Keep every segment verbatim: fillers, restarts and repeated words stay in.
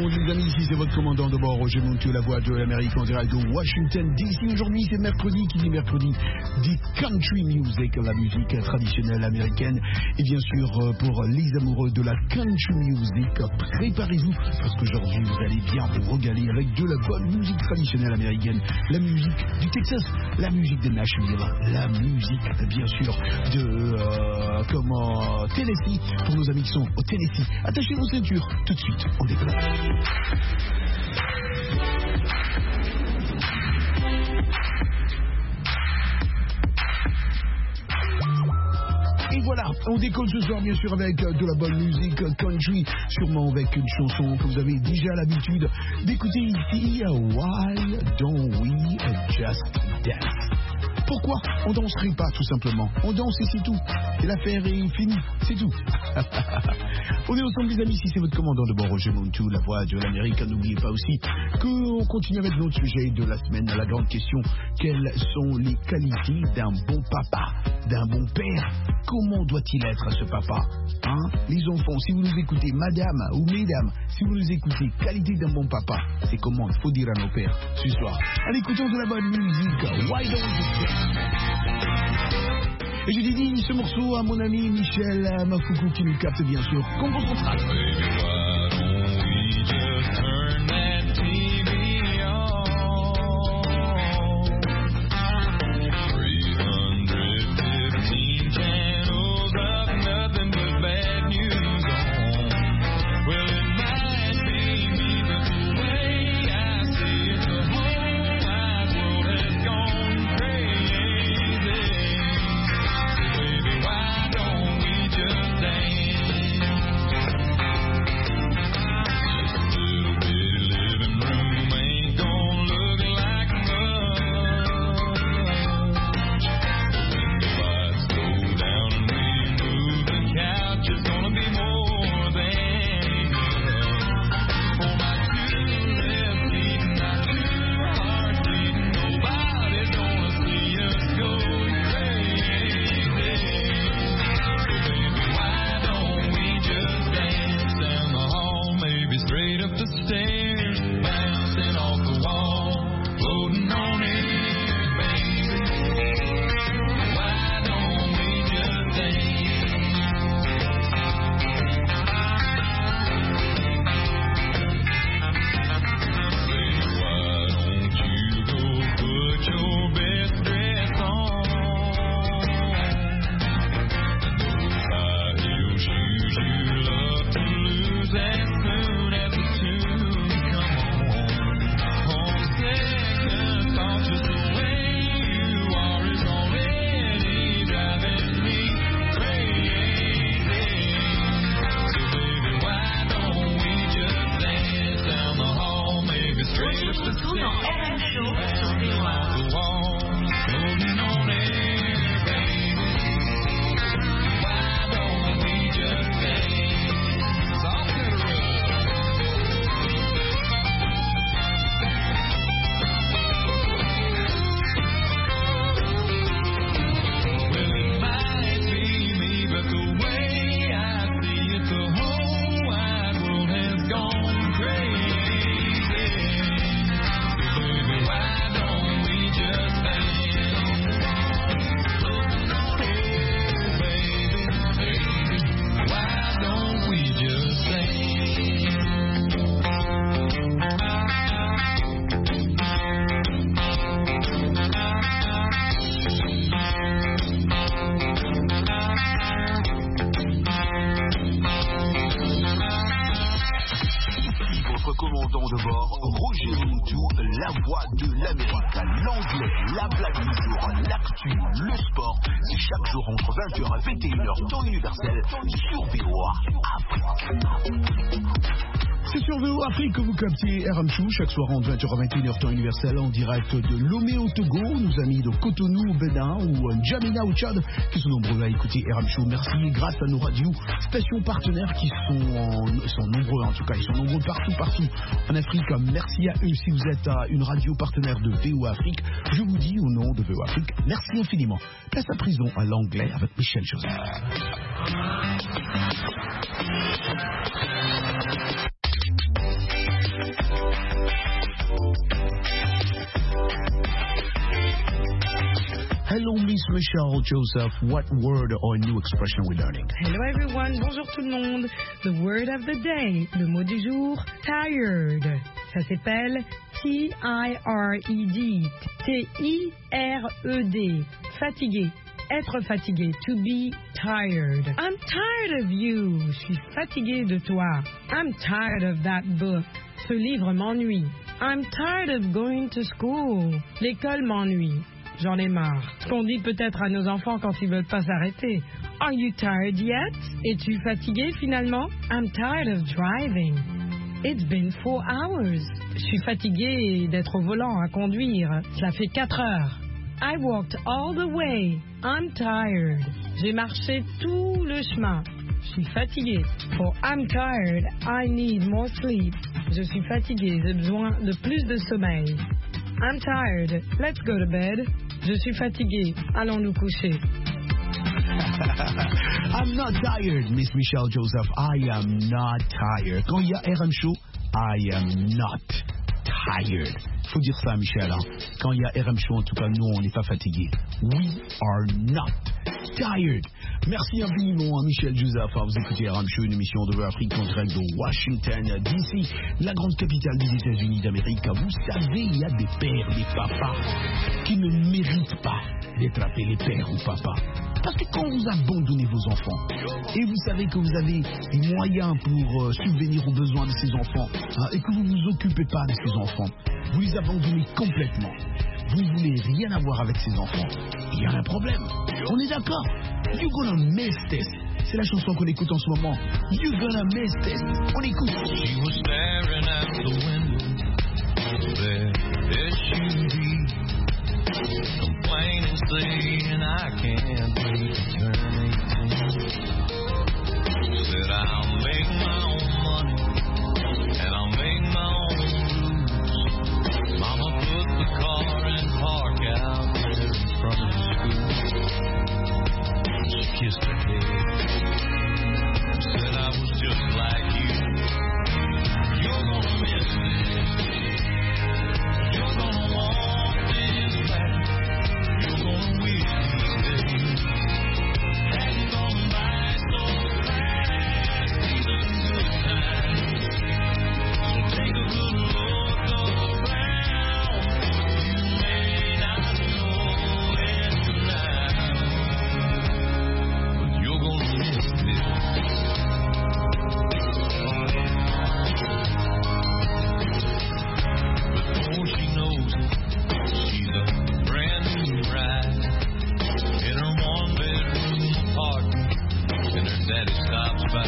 mes amis, ici c'est votre commandant de bord, Roger Montieu, la voix de l'Amérique en direct de Washington D C. Aujourd'hui c'est mercredi, qui dit mercredi dit country music, la musique traditionnelle américaine. Et bien sûr, pour les amoureux de la country music, préparez-vous, parce qu'aujourd'hui vous allez bien vous régaler avec de la bonne musique traditionnelle américaine, la musique du Texas, la musique de Nashville, la musique bien sûr de euh, comment, Tennessee, pour nos amis qui sont au Tennessee. Attachez vos ceintures, tout de suite, on décolle. Et voilà, on décolle ce soir bien sûr avec de la bonne musique country, sûrement avec une chanson que vous avez déjà l'habitude d'écouter ici, Why Don't We Just Dance? Pourquoi on danserait pas tout simplement? On danse et c'est tout. Et l'affaire est finie, c'est tout. On est ensemble les amis, si c'est votre commandant de bord, Roger Montieu, la voix de l'Amérique. N'oubliez pas aussi qu'on continue avec notre sujet de la semaine, la grande question. Quelles sont les qualités d'un bon papa, d'un bon père? Comment doit-il être ce papa, hein? Les enfants, si vous nous écoutez, madame ou mesdames, si vous nous écoutez, qualité d'un bon papa, c'est comment il faut dire à nos pères ce soir. En écoutant de la bonne musique, Why Don't You Dance? Et j'ai dédié ce morceau à mon ami Michel Mafoukou qui nous capte bien sûr Congo Central. Que vous captiez R M Chou chaque soir entre vingt heures à vingt et une heures temps universel en direct de Lomé au Togo, nos amis de Cotonou au Bénin ou N'Djamena au Tchad qui sont nombreux à écouter R M Chou. Merci grâce à nos radios stations partenaires qui sont, en, sont nombreux en tout cas, ils sont nombreux partout partout en Afrique. Merci à eux. Si vous êtes à une radio partenaire de V O A Afrique, je vous dis au nom de V O A Afrique, merci infiniment. Place à prison à l'anglais avec Michel Joseph. Miss Michelle Joseph, what word or new expression we're learning? Hello everyone, bonjour tout le monde. The word of the day, le mot du jour, tired. Ça s'appelle T I R E D, T I R E D, fatigué, être fatigué, to be tired. I'm tired of you, je suis fatigué de toi. I'm tired of that book, ce livre m'ennuie. I'm tired of going to school, l'école m'ennuie. J'en ai marre. Ce qu'on dit peut-être à nos enfants quand ils veulent pas s'arrêter. Are you tired yet? Es-tu fatigué finalement? I'm tired of driving. It's been four hours. Je suis fatigué d'être au volant à conduire. Ça fait quatre heures. I walked all the way. I'm tired. J'ai marché tout le chemin. Je suis fatigué. For I'm tired, I need more sleep. Je suis fatigué, j'ai besoin de plus de sommeil. I'm tired, let's go to bed. Je suis fatigué, allons nous coucher. I'm not tired, Miss Michelle Joseph. I am not tired. Quand il y a R M Show, I am not tired. Faut dire ça, Michel. Hein? Quand il y a R M Show, en tout cas, nous, on n'est pas fatigués. We are not tired. Merci infiniment à Michel Joseph. Vous écoutez R M Show, une émission de l'Afrique en direct de Washington, D C, la grande capitale des États-Unis d'Amérique. Vous savez, il y a des pères, des papas qui ne méritent pas d'être appelés pères ou papas. Parce que quand vous abandonnez vos enfants et vous savez que vous avez des moyens pour euh, subvenir aux besoins de ces enfants hein, et que vous ne vous occupez pas de ces enfants, vous les abandonnez complètement. Vous ne voulez rien avoir avec ces enfants. Il y a un problème. On est d'accord. You're gonna miss this. C'est la chanson qu'on écoute en ce moment. You're gonna miss this. On écoute. She was staring out the window. There, there she be. Complaining, saying I can't wait to turn eighteen. Said I'll make my own money and I'll make my own rules. Mama put the car in park out there in front of the school. She kissed her head. Said I was just like you. You're gonna miss this. You're gonna want this back. You're gonna wish these days hadn't gone by so fast. These are some good times. So take a good look around. You may not know it now, but you're gonna miss this. Before she knows it, she's a brand new bride in her one bedroom apartment, and her daddy stops by.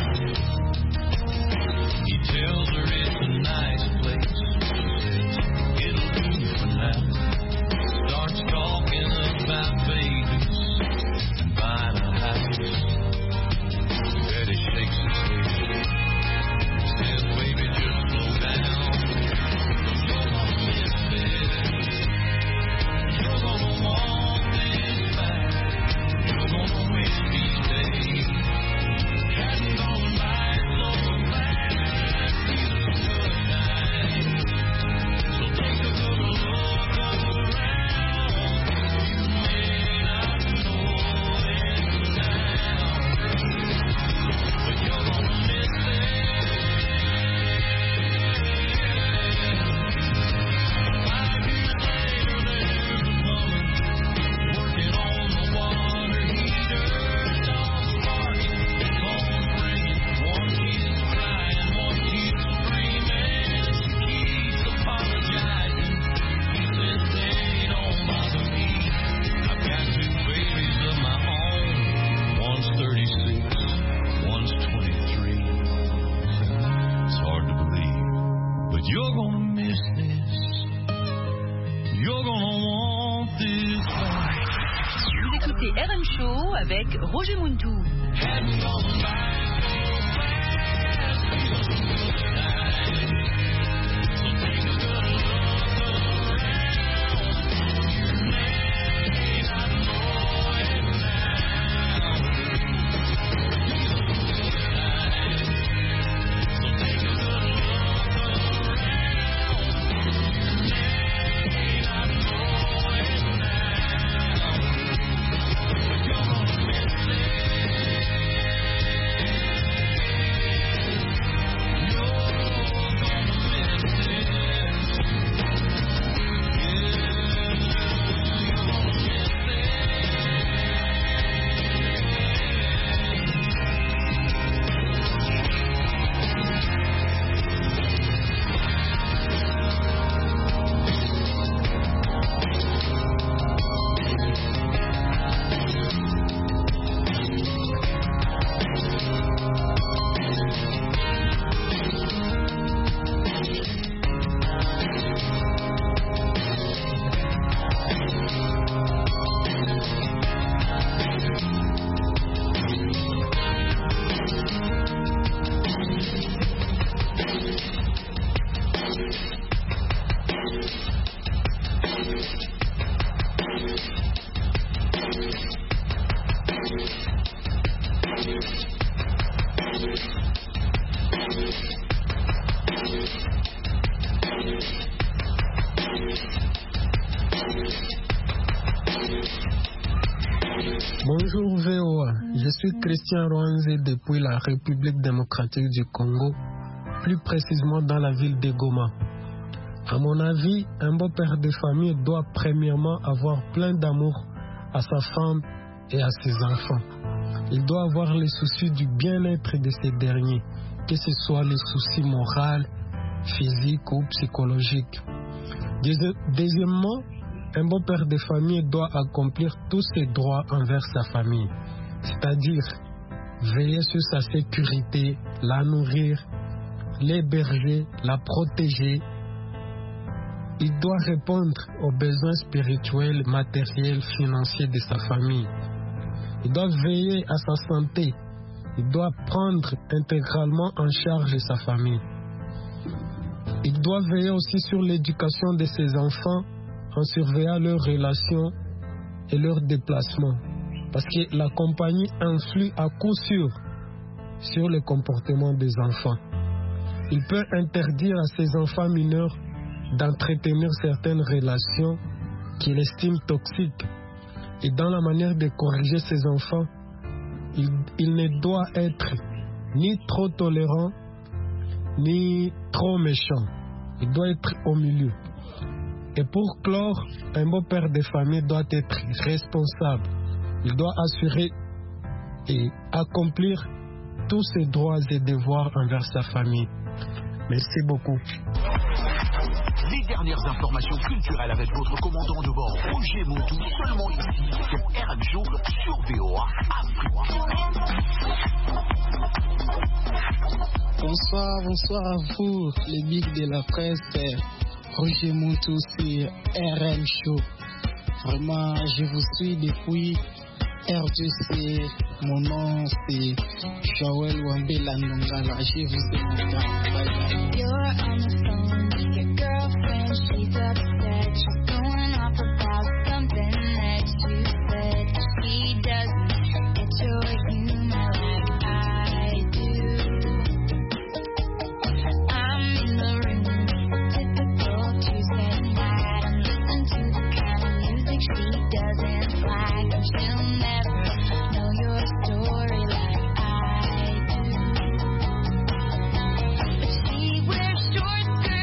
He tells her it's a nice place. She says it'll do for now. Starts talking about babies and buying a house. Daddy shakes his head. Says, baby, just slow down. You're gonna miss this. You're gonna want this back. You're gonna wish these days hadn't gone by so fast. These are some good times. So take a good look around. You may not know it now, but you're gonna miss this. Five years later, there's a woman working on the water heater. It's all sparking, phone's ringing. One keeps crying, one keeps screaming. She keeps apologizing. He says, "Hey, don't bother me. I've got two babies of my own. One's thirty-six, one's twenty-three." It's hard to believe, but you're gonna miss this. You're gonna want this back. Vous écoutez R M Show avec Roger Muntou. Hadn't gone by so fast. These are some good times. So take a good look around. You may not know it now. These are some good times. So take a good look around. You may not know it now. Bonjour V O A, je suis Christian Rouanzé depuis la République démocratique du Congo, plus précisément dans la ville de Goma. À mon avis, un beau père de famille doit premièrement avoir plein d'amour à sa femme et à ses enfants. Il doit avoir les soucis du bien-être de ces derniers, que ce soit les soucis moraux, physiques ou psychologiques. Deuxièmement, un bon père de famille doit accomplir tous ses droits envers sa famille, c'est-à-dire veiller sur sa sécurité, la nourrir, l'héberger, la protéger. Il doit répondre aux besoins spirituels, matériels, financiers de sa famille. Il doit veiller à sa santé. Il doit prendre intégralement en charge sa famille. Il doit veiller aussi sur l'éducation de ses enfants en surveillant leurs relations et leurs déplacements. Parce que la compagnie influe à coup sûr sur le comportement des enfants. Il peut interdire à ses enfants mineurs d'entretenir certaines relations qu'il estime toxiques. Et dans la manière de corriger ses enfants, il, il ne doit être ni trop tolérant, ni trop méchant. Il doit être au milieu. Et pour clore, un beau père de famille doit être responsable. Il doit assurer et accomplir tous ses droits et devoirs envers sa famille. Merci beaucoup. Les dernières informations culturelles avec votre commandant de bord, Roger Moutou, seulement ici, sur R M Show, sur V O A Afrique. Bonsoir, bonsoir à vous, les bigs de la presse. Roger Moutou sur R M Show. Vraiment, je vous suis depuis R D C. Mon nom c'est Joël Wambela Ndongala. Je vous aime. Bye bye. You're on the phone, your girlfriend, she's upset. She's going off about something that you said. She doesn't get your humor like I do. I'm in the room, typical Tuesday night. I'm listening to the kind of music she doesn't like, and she'll never know your story like I do. But she wears short skirts.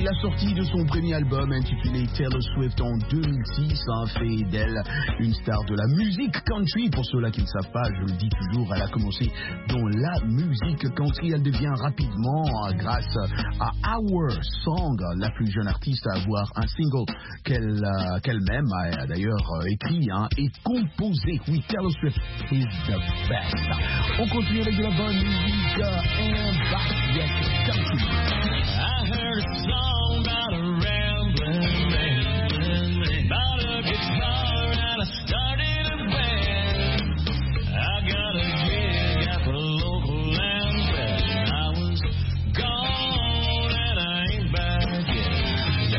la sortie de son premier album intitulé Taylor Swift en deux mille six a fait d'elle une star de la musique country. Pour ceux-là qui ne savent pas, je le dis toujours, elle a commencé dans la musique country. Elle devient rapidement, grâce à Our Song, la plus jeune artiste à avoir un single qu'elle, euh, qu'elle-même a d'ailleurs euh, écrit hein, et composé. Oui, Taylor Swift is the best. On continue avec de la bonne musique uh, and back, yes, country. I heard a song about a rambling man, about a guitar and I started a band. I got a gig at the local land fair. I was gone and I ain't back yet.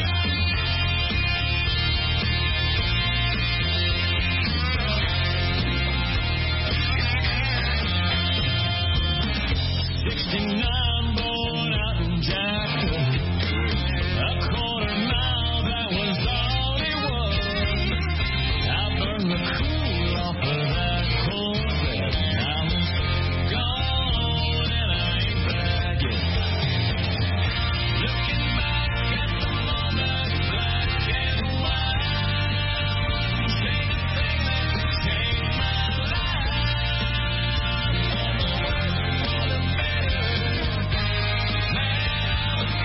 sixty-nine born out in Jackson, a quarter mile, that was all it was. I burned the cool off of that cold bed. I was gone and I ain't back yet. Looking back at the moment, black and white, say the thing that changed my life. For the better, man, I was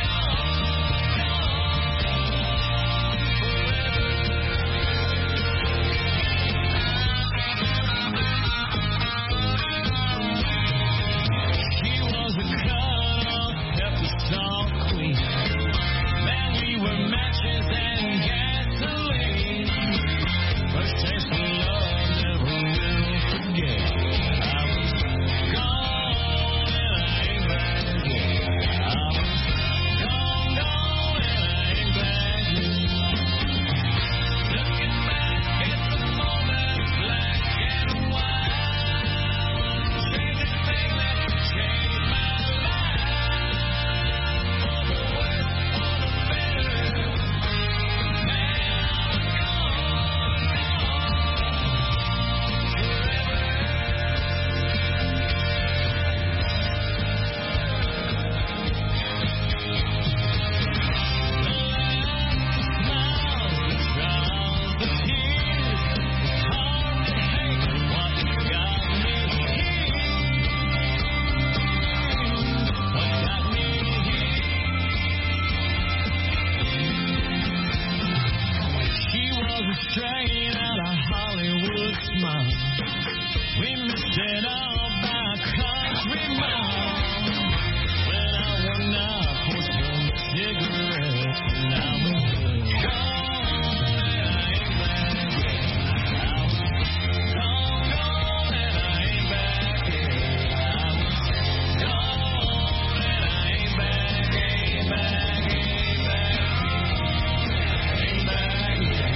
She was a cut-off pepper salt queen. Man, we were matches and gasoline. First taste of love, never will forget. I was gone and I ain't back yet. I was gone, gone and I ain't back yet. Looking back at the moment, black and white, say the thing that changed my life. For the worse, for the better, man, I was straight out of Hollywood smile. We missed it all by a country mile. When I went out for some cigarettes, and I was gone and I ain't back yet. I was gone, gone and I ain't back yet. I was gone and I ain't back, ain't back, ain't back, ain't back yet.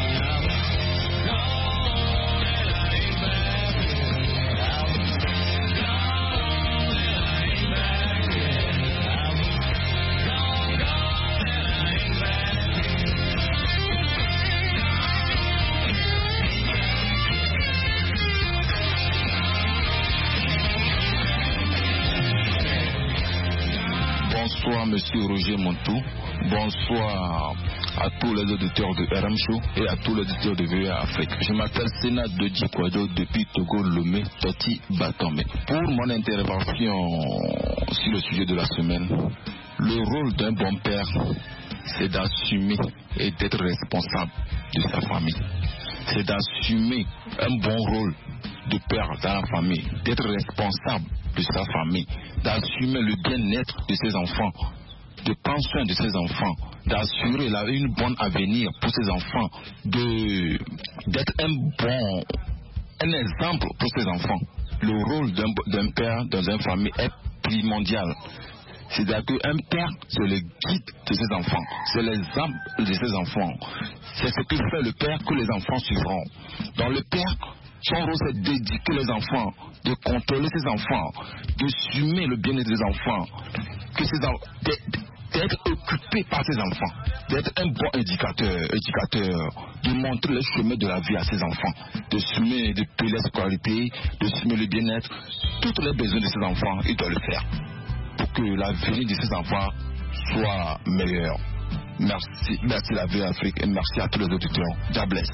Bonsoir Monsieur Roger Montou, bonsoir à tous les auditeurs de R M Show et à tous les auditeurs de V O A Afrique. Je m'appelle Sénat Dodji Kwado depuis Togo, Lomé, Toti, Batomé. Pour mon intervention sur le sujet de la semaine, le rôle d'un bon père, c'est d'assumer et d'être responsable de sa famille. C'est d'assumer un bon rôle de père dans la famille, d'être responsable de sa famille, d'assumer le bien-être de ses enfants, de prendre soin de ses enfants, d'assurer la, une bonne avenir pour ses enfants, de, d'être un bon un exemple pour ses enfants. Le rôle d'un, d'un père dans une famille est primordial. C'est-à-dire qu'un père, c'est le guide de ses enfants, c'est l'exemple de ses enfants. C'est ce que fait le père que les enfants suivront. Dans le père, son rôle c'est d'éduquer les enfants, de contrôler ses enfants, de sumer le bien-être des enfants, que ses en... d'être occupé par ses enfants, d'être un bon éducateur, éducateur, de montrer le chemin de la vie à ses enfants, de sumer, de payer la scolarité, de sumer le bien-être, tous les besoins de ses enfants, il doit le faire pour que l'avenir de ses enfants soit meilleur. Merci, merci la V Afrique et merci à tous les auditeurs. God bless.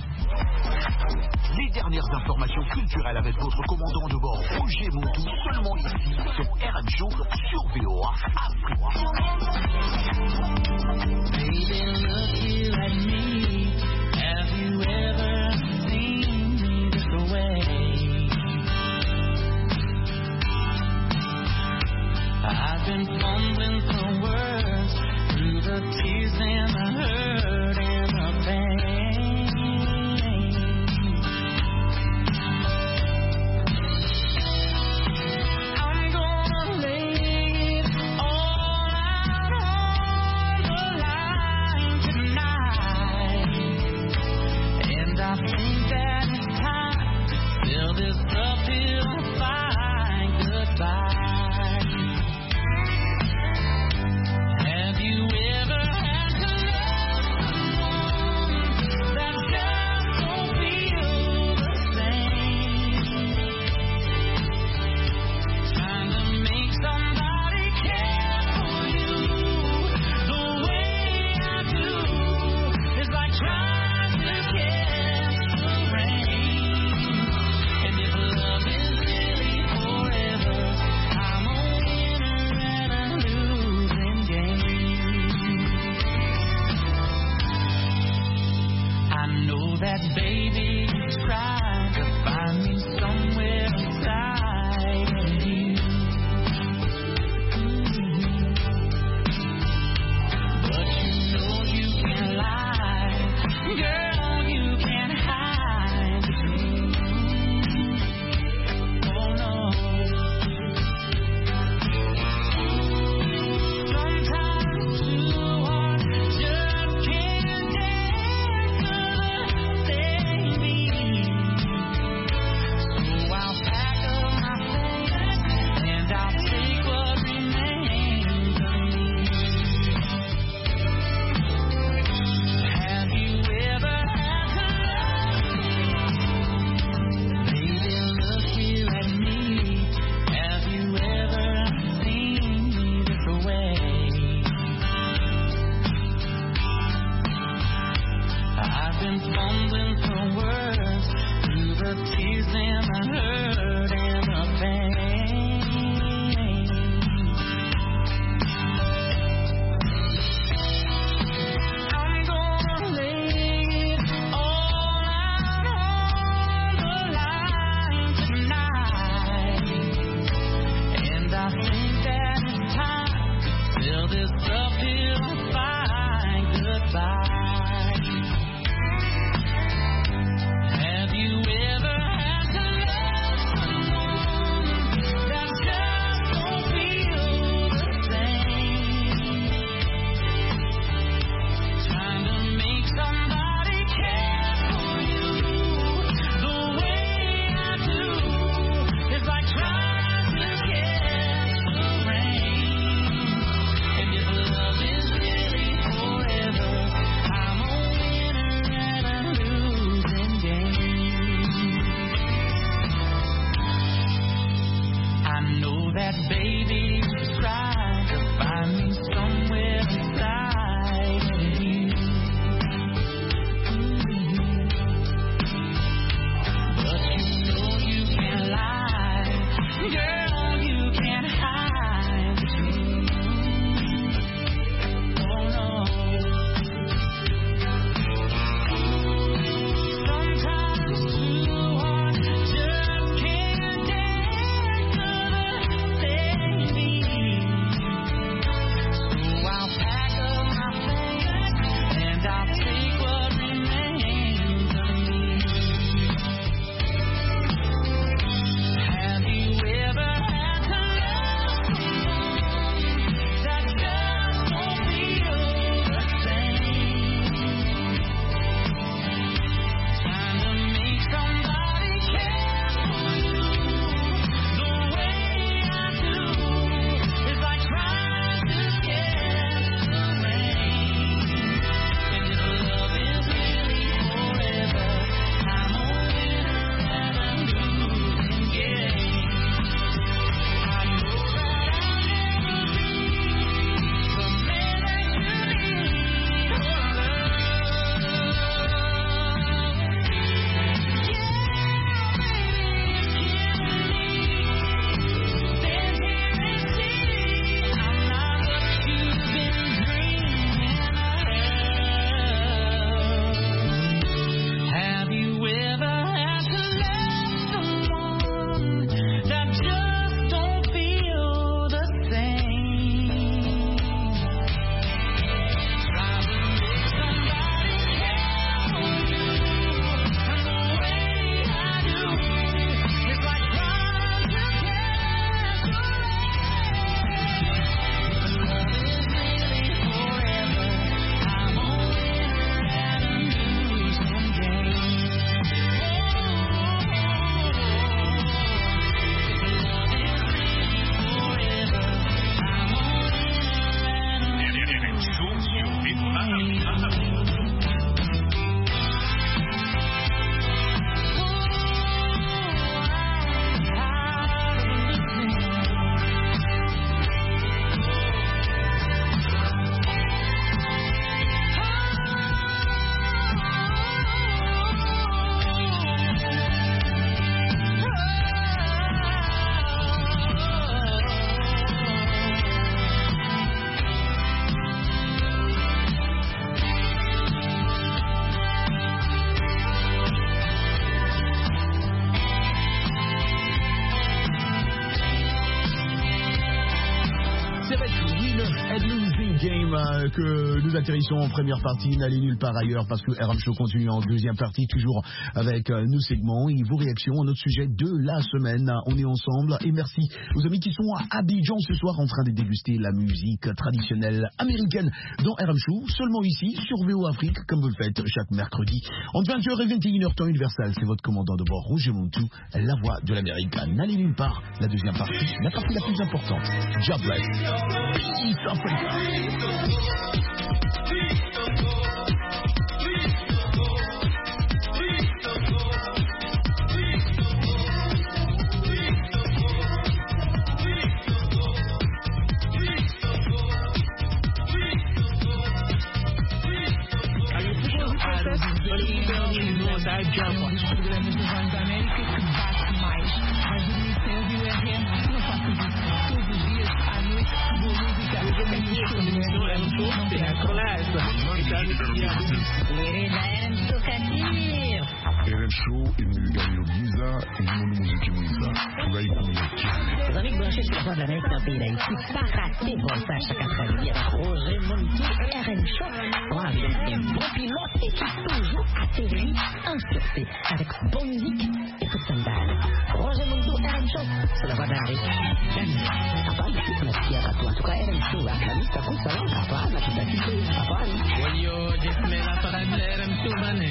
Les dernières informations culturelles avec votre commandant de bord, Roger Moutou, seulement ici, sur R M Show, sur V O A Afrique. Baby, look you at me. Have you ever seen me this way? I've been fumbling for words through the tears and the hurt and the pain. I'm gonna lay it all out on the line tonight, and I think that it's time to fill this uphill fight goodbye. Have you ever had to love someone C'est avec Winner and Losing Game euh, que nous atterrissons en première partie. N'allez nulle part ailleurs parce que R M Show continue en deuxième partie, toujours avec euh, nos segments et vos réactions à notre sujet de la semaine. On est ensemble et merci aux amis qui sont à Abidjan ce soir en train de déguster la musique traditionnelle américaine dans R M Show, seulement ici sur V O Afrique, comme vous le faites chaque mercredi entre vingt heures et vingt et une heures temps universel. C'est votre commandant de bord Roger Montou, la voix de l'Amérique. N'allez nulle part, la deuxième partie, la partie la plus importante. Job bless. Peace Africa. R M Show inu ganyo Giza inu muziki mwiza tunaikumiakia. Les amis branchés sur la voix de l'Amérique dans le pays d'Haïti, pas rater vos sages chaque après-midi avec Roger Montou et R M Show. On a un bon pilote et qui toujours atterrit en sûreté avec bonne musique et toute son balle. Roger Montou, R M Show, c'est la voix de l'Amérique. À part ici, on a fier à toi. En tout cas, R M Show, à la liste, à coup, ça va, à part, à tout à fait, à part. Yo, just me la para de R M Show, mané.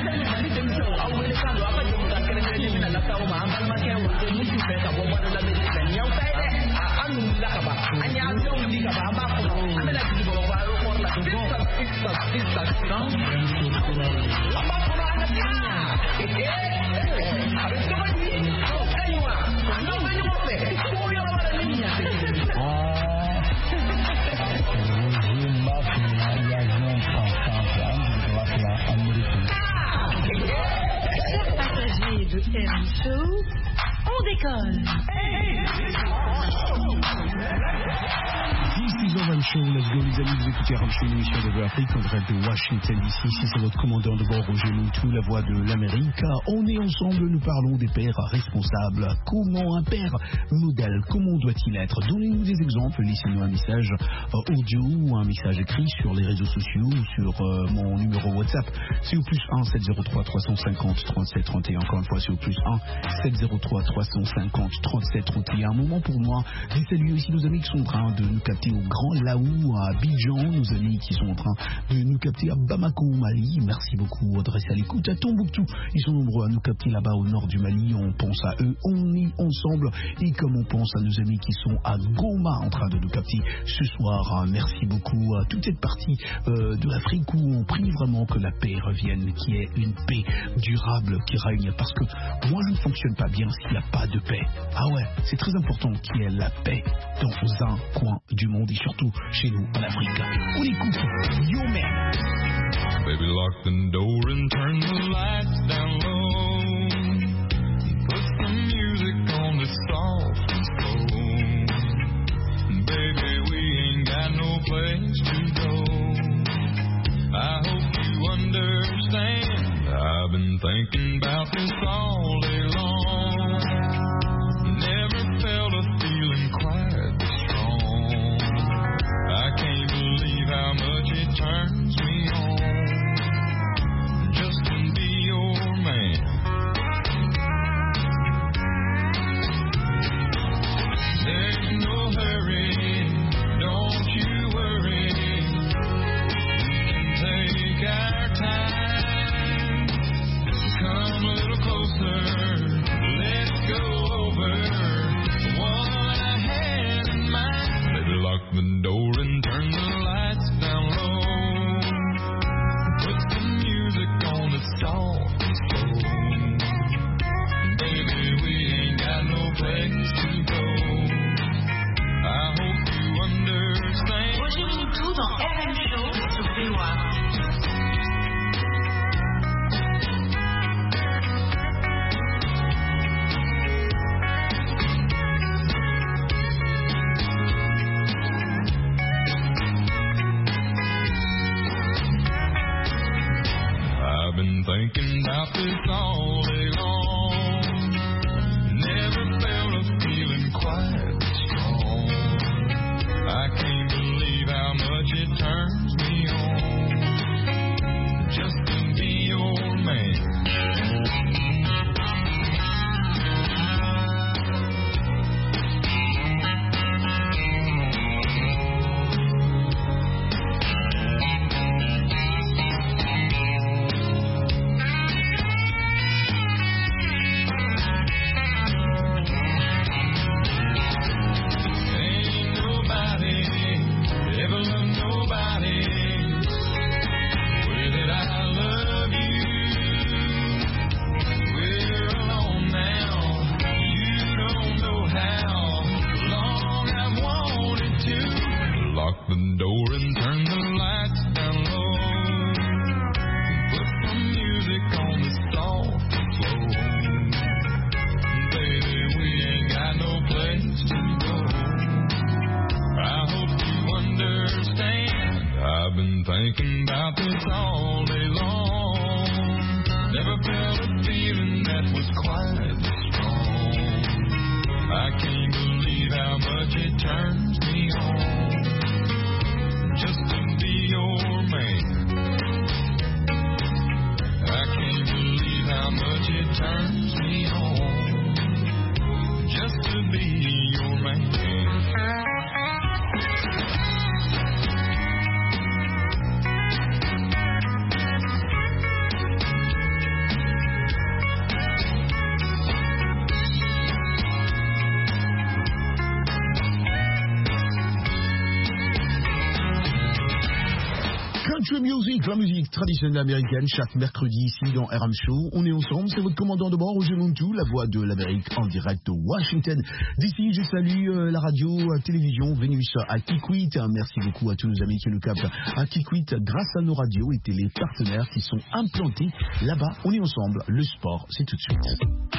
Chers passagers de R M Show, on décolle. This is R M Show, let's go les amis, vous écoutez R M Show, l'émission de V O Afrique en direct de Washington D C. Ici c'est votre commandant de bord Roger Montou, la voix de l'Amérique. On est ensemble, nous parlons des pères responsables. Comment un père modèle, comment doit-il être? Donnez-nous des exemples, laissez-nous un message euh, audio ou un message écrit sur les réseaux sociaux ou sur euh, mon numéro WhatsApp. C'est au plus un sept zéro trois trois cent cinquante trente-sept trente et un. Encore une fois, c'est au plus un sept zéro trois trois cent cinquante trente-sept trente et un. Un moment pour moi de saluer aussi nos amis qui sont en train de nous capter au Grand Laou, à Abidjan, nos amis qui sont en train de nous capter à Bamako, au Mali. Merci beaucoup d'adresser à l'écoute à Tombouctou. Ils sont nombreux à nous capter là-bas au nord du Mali. On pense à eux, on est ensemble. Et comme on pense à nos amis qui sont à Goma en train de nous capter ce soir, merci beaucoup à toute cette partie euh, de l'Afrique où on prie vraiment que la paix revienne, qu'il y ait une paix durable qui règne. Parce que moi je ne fonctionne pas bien s'il n'y a pas de paix. Ah ouais, c'est très important qu'il y ait la paix dans un coin du monde et surtout chez nous en Afrique. On écoute Yo Man. Baby, lock the door and turn the lights down low. Put some music on the soft and slow. Baby, we ain't got no place to go. I hope you understand. I've been thinking about this all day long. Never felt a feeling quite this strong. I can't believe how much it turns me on just to be your man. There's no hurry, don't you worry. We can take our time. Come a little closer, let's go over what I had in mind. Baby, lock the door and turn the lights down low. Put some music on that's soft and slow. Baby, we ain't got no place to go. I hope you understand. Roger Montou dans R M Show sur V O A. I've been thinking about this all day long. Never felt a feeling quite this strong. I lock the door and turn the lights down low. Put some music on the soft and slow. Baby, we ain't got no place to go. I hope you understand. I've been thinking about this all day long. Never felt a feeling that was quite this strong. I can't believe how much it turns me on just to be your man. I can't believe how much it turns me on just to be your man. Country Music, la musique traditionnelle américaine, chaque mercredi ici dans R M Show. On est ensemble, c'est votre commandant de bord, Roger Muntu, la voix de l'Amérique en direct de Washington. D'ici, je salue euh, la radio, la télévision, Vénus à Kikwit. Merci beaucoup à tous nos amis qui nous captent à Kikwit grâce à nos radios et télé partenaires qui sont implantés là-bas. On est ensemble, le sport, c'est tout de suite.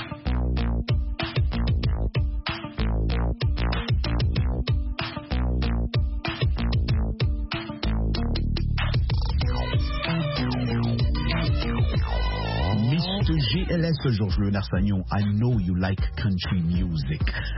G L S, Georges Léonard Sagnon, I know you like country music.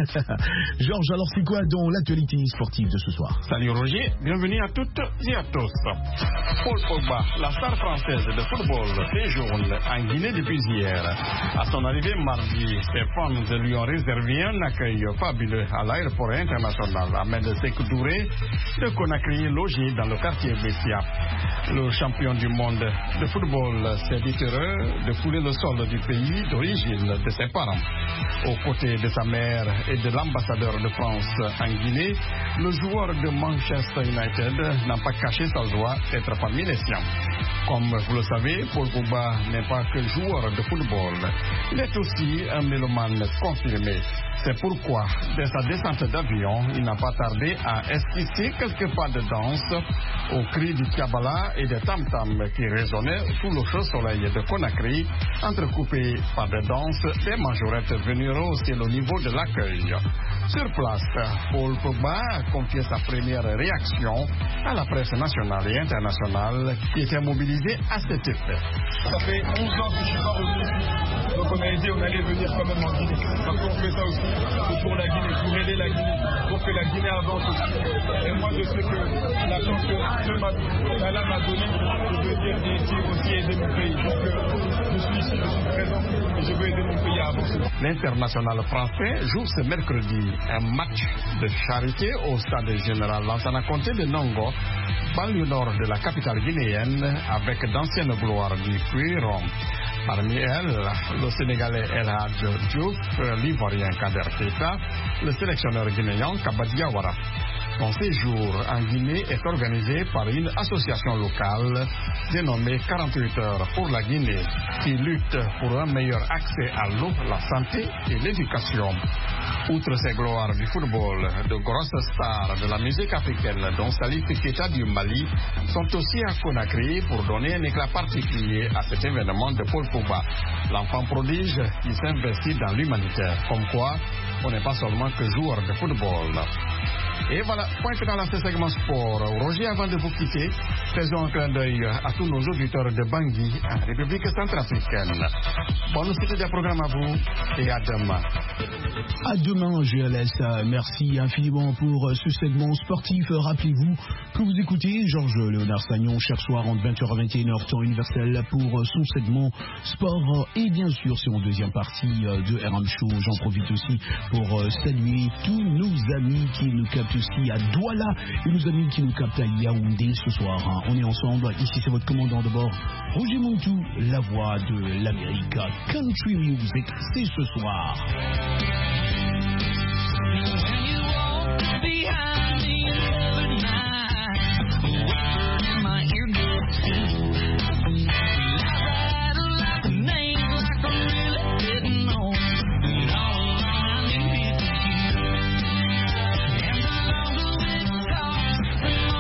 Georges, alors c'est quoi dans l'actualité sportive de ce soir? Salut Roger, bienvenue à toutes et à tous. Paul Pogba, la star française de football, séjourne en Guinée depuis hier. À son arrivée mardi, ses fans lui ont réservé un accueil fabuleux à l'aéroport international Ahmed Sékou Touré de Conakry, logé dans le quartier Bessia. Le champion du monde de football s'est dit heureux de fouler le sol du pays d'origine de ses parents. Aux côtés de sa mère et de l'ambassadeur de France en Guinée, le joueur de Manchester United n'a pas caché sa joie d'être parmi les siens. Comme vous le savez, Paul Pogba n'est pas que joueur de football, il est aussi un mélomane confirmé. C'est pourquoi, dès sa descente d'avion, il n'a pas tardé à esquisser quelques pas de danse au cri du Kabbalah et des tam-tams qui résonnaient sous le chaud soleil de Conakry, entrecoupés par des danses des majorettes venues rehausser le niveau de l'accueil. Sur place, Paul Pogba a confié sa première réaction à la presse nationale et internationale qui était mobilisée à cet effet. Ça fait onze ans que je ne suis pas revenu ici, donc on a dit on allait venir quand même en Guinée. Parce qu'on fait ça aussi pour la Guinée, pour aider la Guinée, pour que la Guinée avance aussi. Et moi je sais que la chance que Dieu m'a, Allah m'a donnée de venir ici aussi aider mon pays. Donc je suis ici, je suis présent et je veux aider mon pays à avancer. L'international français joue ce mercredi un match de charité au stade général Lansana Conté de Nongo, banlieue nord de la capitale guinéenne, avec d'anciennes gloires du cuir. Parmi elles, le Sénégalais El Hadj Diouf, l'Ivoirien Kader Keita, le sélectionneur guinéen Kabadi Diawara. Son séjour en Guinée est organisé par une association locale dénommée quarante-huit heures pour la Guinée, qui lutte pour un meilleur accès à l'eau, la santé et l'éducation. Outre ces gloires du football, de grosses stars de la musique africaine, dont Salif Keita du Mali, sont aussi à Conakry pour donner un éclat particulier à cet événement de Paul Pogba, l'enfant prodige qui s'investit dans l'humanitaire. Comme quoi, on n'est pas seulement que joueur de football. Et voilà, point final à ce segment sport. Roger, avant de vous quitter, faisons un clin d'œil à tous nos auditeurs de Bangui, en République centrafricaine. Bonne suite des programmes à vous et à demain. À demain, G L S. Merci infiniment pour ce segment sportif. Rappelez-vous que vous écoutez Georges Léonard Sagnon chaque soir entre vingt heures à vingt et une heures temps universel pour son segment sport. Et bien sûr, c'est en deuxième partie de R M Show. J'en profite aussi pour saluer tous nos amis qui nous captent aussi à Douala et nos amis qui nous captent à Yaoundé ce soir. On est ensemble. Ici, c'est votre commandant de bord, Roger Muntu, la voix de l'Amérique. Country Music, c'est ce soir. Thank you.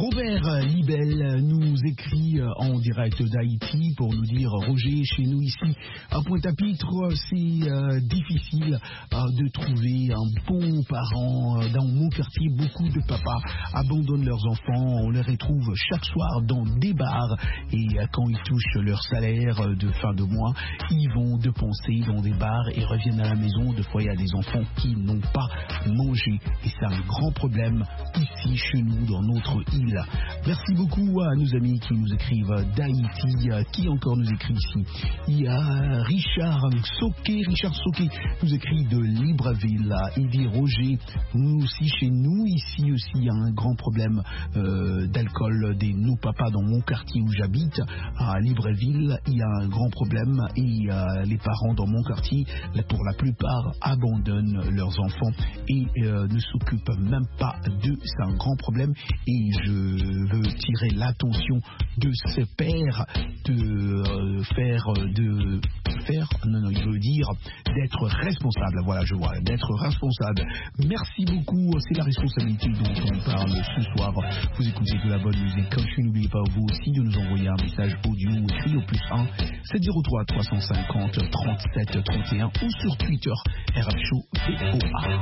Robert Libel nous écrit en direct d'Haïti pour nous dire Roger, chez nous ici à Pointe-à-Pitre, c'est euh, difficile euh, de trouver un bon parent dans mon quartier. Beaucoup de papas abandonnent leurs enfants, on les retrouve chaque soir dans des bars et euh, quand ils touchent leur salaire de fin de mois, ils vont dépenser dans des bars et reviennent à la maison. Deux fois il y a des enfants qui n'ont pas mangé et c'est un grand problème ici chez nous dans notre île. Merci beaucoup à nos amis qui nous écrivent d'Haïti. Qui encore nous écrit ici? Il y a Richard Soquet. Richard Soquet nous écrit de Libreville. Il dit Roger, nous aussi chez nous, ici aussi il y a un grand problème euh, d'alcool des nos papas dans mon quartier où j'habite. À Libreville, il y a un grand problème et euh, les parents dans mon quartier, pour la plupart, abandonnent leurs enfants et euh, ne s'occupent même pas d'eux. C'est un grand problème et je veux tirer l'attention de ces pères de euh, faire de faire non non il veut dire d'être responsable. Voilà, je vois, d'être responsable. Merci beaucoup, c'est la responsabilité dont on parle ce soir. Vous écoutez de la bonne musique. Comme je n'oubliez pas vous aussi de nous envoyer un message audio ou écrit au plus un sept zéro trois trois cent cinquante trente-sept trente et un ou sur Twitter R F Show V O A.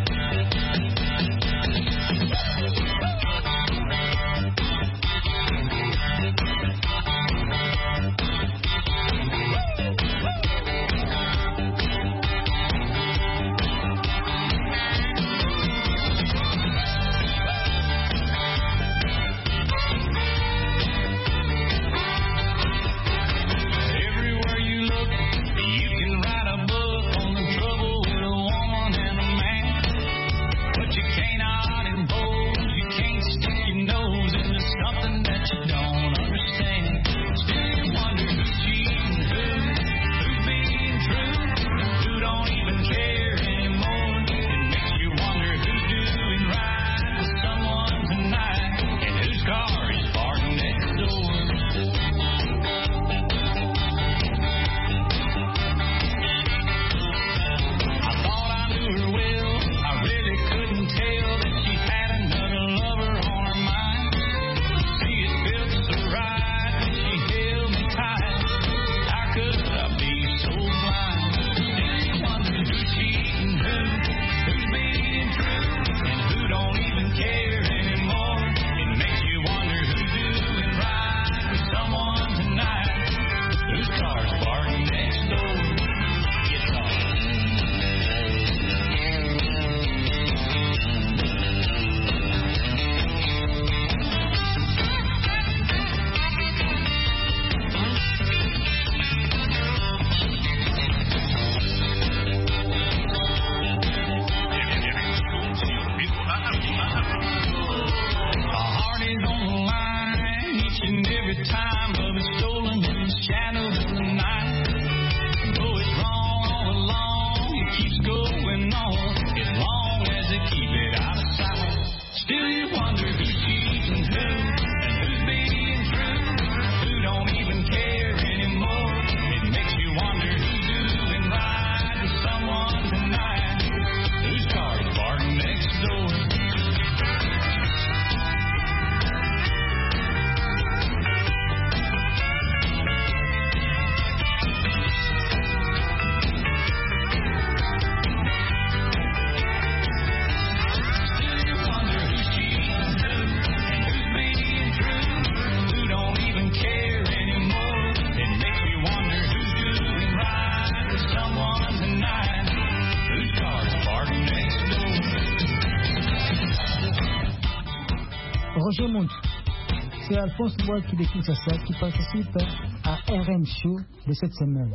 Roger Montou, c'est Alphonse Bois qui décrit ça, qui participe à R M Show de cette semaine.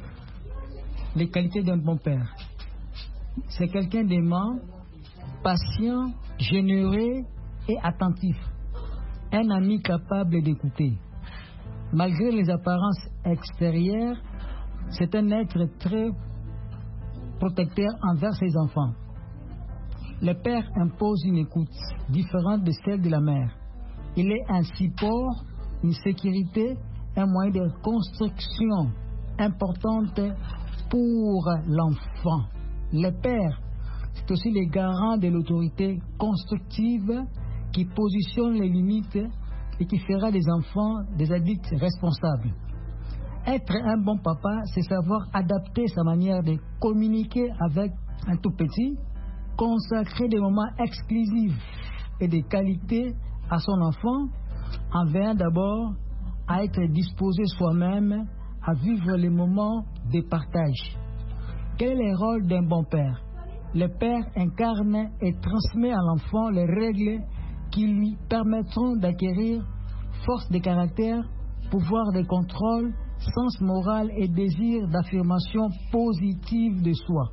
Les qualités d'un bon père. C'est quelqu'un d'aimant, patient, généreux et attentif. Un ami capable d'écouter. Malgré les apparences extérieures, c'est un être très protecteur envers ses enfants. Le père impose une écoute différente de celle de la mère. Il est un support, une sécurité, un moyen de construction importante pour l'enfant. Le père, c'est aussi le garant de l'autorité constructive qui positionne les limites et qui fera des enfants des adultes responsables. Être un bon papa, c'est savoir adapter sa manière de communiquer avec un tout petit, consacrer des moments exclusifs et de qualité à son enfant, en veillant d'abord à être disposé soi-même à vivre les moments de partage. Quel est le rôle d'un bon père? Le père incarne et transmet à l'enfant les règles qui lui permettront d'acquérir force de caractère, pouvoir de contrôle, sens moral et désir d'affirmation positive de soi.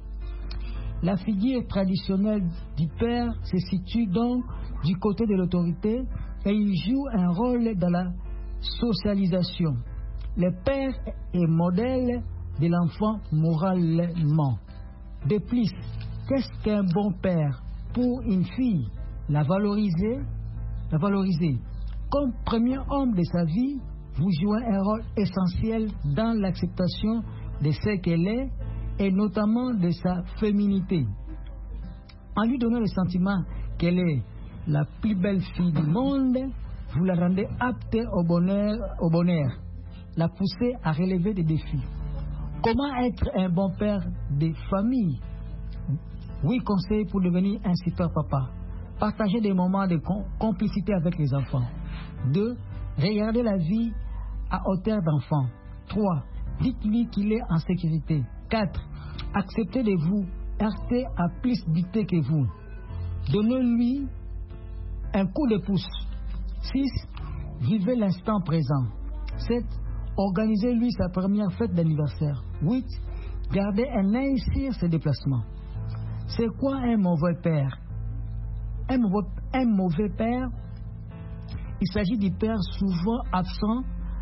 La figure traditionnelle du père se situe donc du côté de l'autorité et il joue un rôle dans la socialisation. Le père est modèle de l'enfant moralement. De plus, qu'est-ce qu'un bon père pour une fille? La valoriser, la valoriser. Comme premier homme de sa vie, vous jouez un rôle essentiel dans l'acceptation de ce qu'elle est et notamment de sa féminité. En lui donnant le sentiment qu'elle est la plus belle fille du monde, vous la rendez apte au bonheur, au bonheur, la poussez à relever des défis. Comment être un bon père de famille? huit conseils pour devenir un super papa. Partagez des moments de complicité avec les enfants. deux. Regardez la vie à hauteur d'enfant. trois. Dites-lui qu'il est en sécurité. quatre. Acceptez de vous heurter à plus vite que vous. Donnez-lui un coup de pouce. six. Vivez l'instant présent. sept. Organisez-lui sa première fête d'anniversaire. huit. Gardez un œil sur ses déplacements. C'est quoi un mauvais père? Un mauvais, un mauvais père, il s'agit du père souvent absent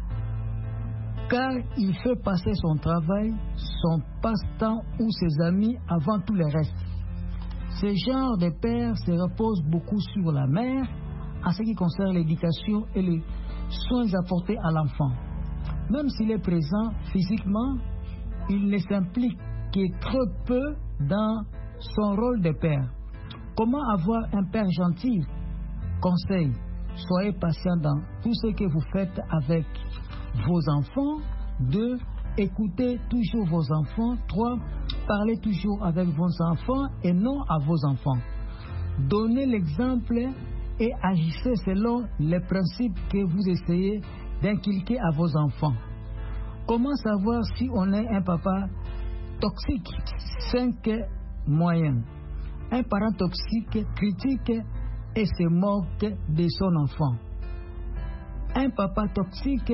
car il fait passer son travail, son passe-temps ou ses amis avant tout le reste. Ce genre de père se repose beaucoup sur la mère en ce qui concerne l'éducation et les soins apportés à l'enfant. Même s'il est présent physiquement, il ne s'implique que trop peu dans son rôle de père. Comment avoir un père gentil? Conseil: soyez patient dans tout ce que vous faites avec vos enfants. deux. Écoutez toujours vos enfants. trois. Parlez toujours avec vos enfants et non à vos enfants. Donnez l'exemple et agissez selon les principes que vous essayez d'inculquer à vos enfants. Comment savoir si on est un papa toxique? cinq moyens. Un parent toxique critique et se moque de son enfant. Un papa toxique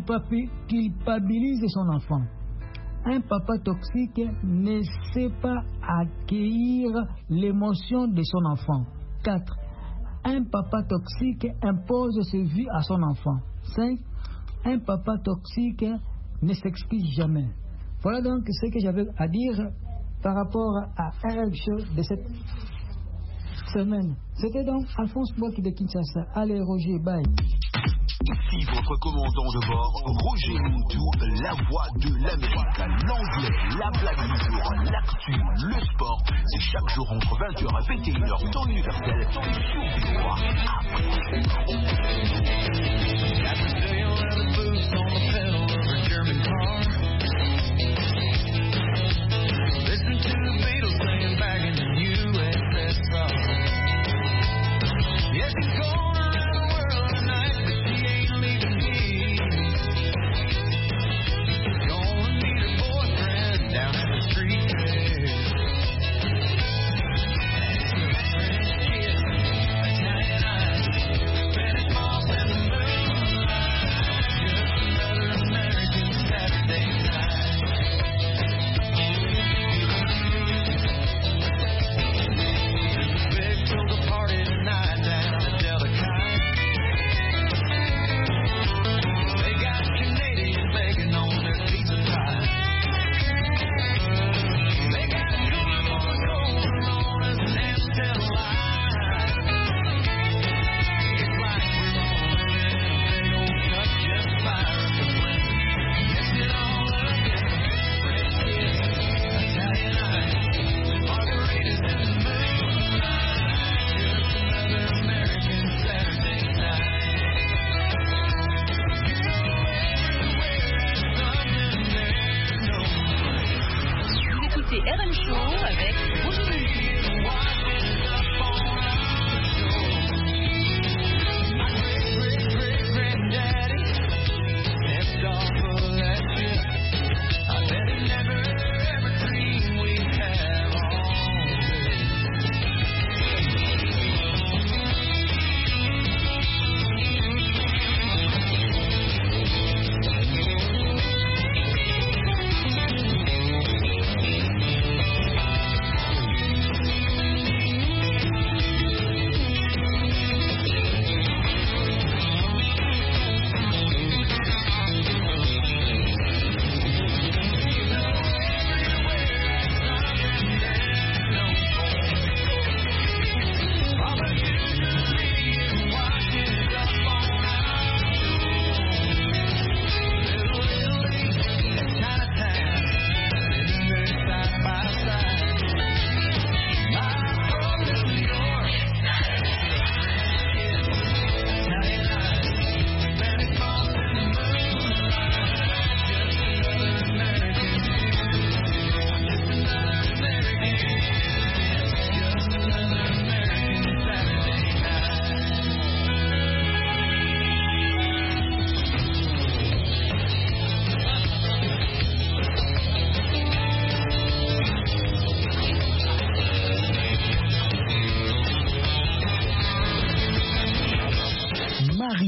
culpabilise son enfant. Un papa toxique ne sait pas accueillir l'émotion de son enfant. quatre. Un papa toxique impose ses vues à son enfant. cinq. Un papa toxique ne s'excuse jamais. Voilà donc ce que j'avais à dire par rapport à R M Show de cette semaine. C'était donc Alphonse Boki de Kinshasa. Allez Roger, bye. Ici votre commandant de bord, Roger Moutou, la voix de l'Amérique, l'anglais, la blague du jour, l'actu, le sport. C'est chaque jour entre vingt heures et vingt et une heures, temps universel, sur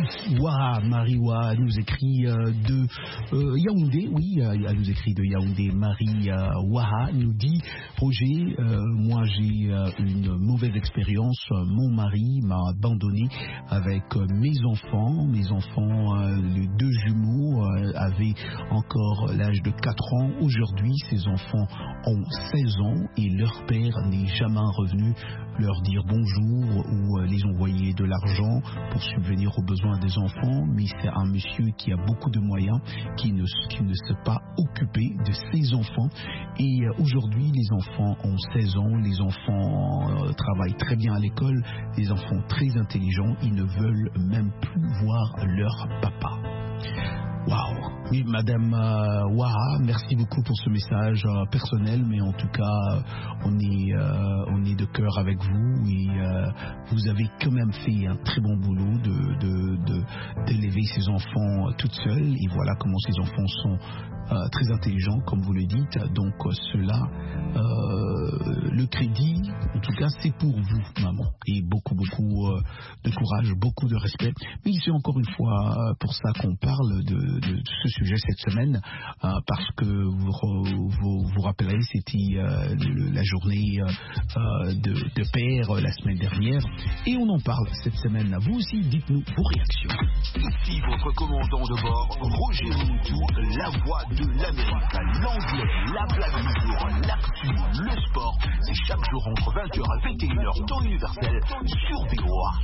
Waha, Marie Waha nous écrit euh, de euh, Yaoundé, oui, euh, elle nous écrit de Yaoundé. Marie euh, Waha nous dit, Roger, euh, moi j'ai euh, une mauvaise expérience, mon mari m'a abandonné avec euh, mes enfants, mes enfants, euh, les deux jumeaux euh, avaient encore l'âge de quatre ans, aujourd'hui ces enfants ont seize ans et leur père n'est jamais revenu leur dire bonjour ou euh, les envoyer de l'argent pour subvenir aux besoins des enfants, mais c'est un monsieur qui a beaucoup de moyens, qui ne, qui ne s'est pas occupé de ses enfants et euh, aujourd'hui les enfants ont seize ans, les enfants euh, travaillent très bien à l'école, les enfants très intelligents, ils ne veulent même plus voir leur papa. Waouh. Oui, Madame euh, Waha, merci beaucoup pour ce message euh, personnel, mais en tout cas, euh, on est, euh, on est de cœur avec vous et euh, vous avez quand même fait un très bon boulot de, de, de, d'élever ces enfants euh, toutes seules et voilà comment ces enfants sont euh, très intelligents, comme vous le dites. Donc euh, cela, euh, le crédit, en tout cas, c'est pour vous, maman, et beaucoup, beaucoup euh, de courage, beaucoup de respect. Mais c'est encore une fois euh, pour ça qu'on parle de, de ce sujet cette semaine, euh, parce que vous vous, vous rappellerez, c'était euh, le, la journée euh, de, de père euh, la semaine dernière, et on en parle cette semaine. Vous aussi, dites-nous vos réactions. Ici votre commandant de bord, Roger Montou, la voix de l'Amérique, l'anglais, la blague du jour, l'actu, le sport, c'est chaque jour entre vingt heures et vingt et une heures, temps universel, sur V O A.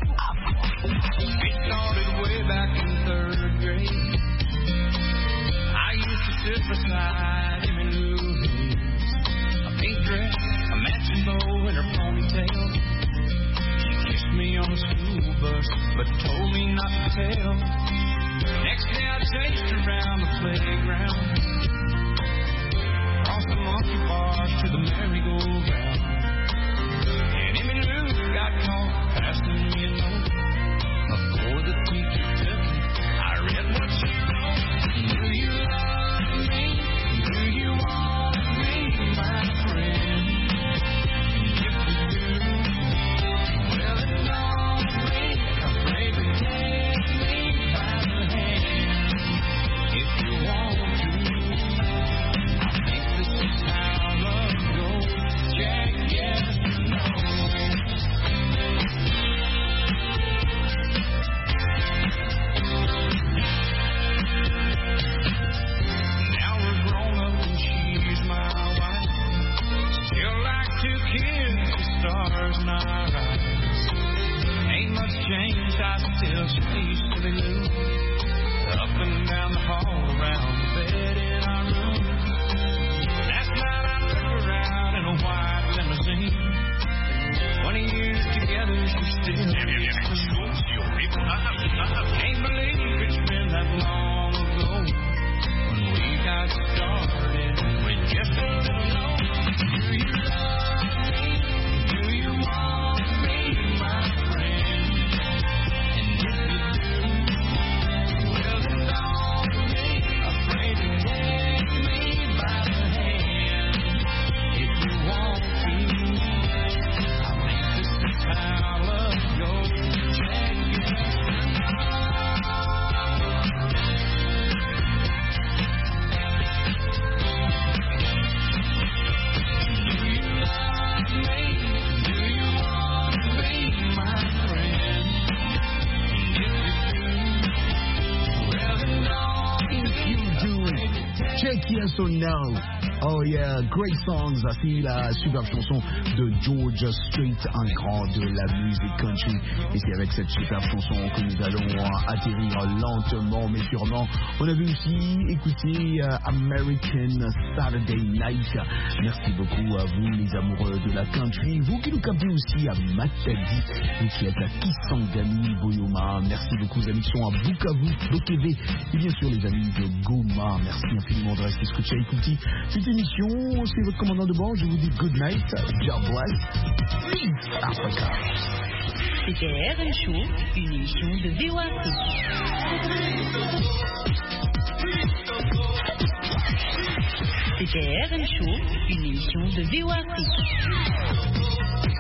I used to sit beside him in Louis, a pink dress, a matching bow in her ponytail. She kissed me on the school bus, but told me not to tell. Next day I chased her around the playground, across the monkey bars to the merry-go-round. And Emmy Lou got caught passing me a note before the teacher took me. I read what she wrote. Do you love me? Do you want me, my friend? If you do, well, it's on me. Afraid to take me by the hand. If you want to, I think this is how love goes. Jack, yes or no? Now we're grown up and she's my wife. Still like two kids with stars in our eyes. Ain't much changed, I still see silly Lou up and down the hall around the bed in our room. Last night I took her out in a white limousine. Twenty years together, she still can't believe it's been that long ago when we got started with just a little note. Do you love me? Do you want me, my friend? And if you do, well then don't be afraid to take me by the hand. If you want to, I think this is how love goes. Check it Check Yes or No. Oh yeah, great songs. C'est la superbe chanson de George Strait, un grand de la musique country. Et c'est avec cette superbe chanson que nous allons atterrir lentement mais sûrement. On avait aussi écouté uh, American Saturday Night. Merci beaucoup à vous les amoureux de la country. Vous qui nous captez aussi à Matadi, vous qui êtes à Kisangani, Boyoma. Merci beaucoup aux amis qui sont à Bukavu, Bokeve et bien sûr les amis de Goma. Merci infiniment de rester scotché à écouter cette émission. C'est votre commandant de bord. Je vous dis good night. God bless. Peace Africa. C'était R M Show, une émission de V O A Afrique. C'était R M Show, une émission de V O A Afrique.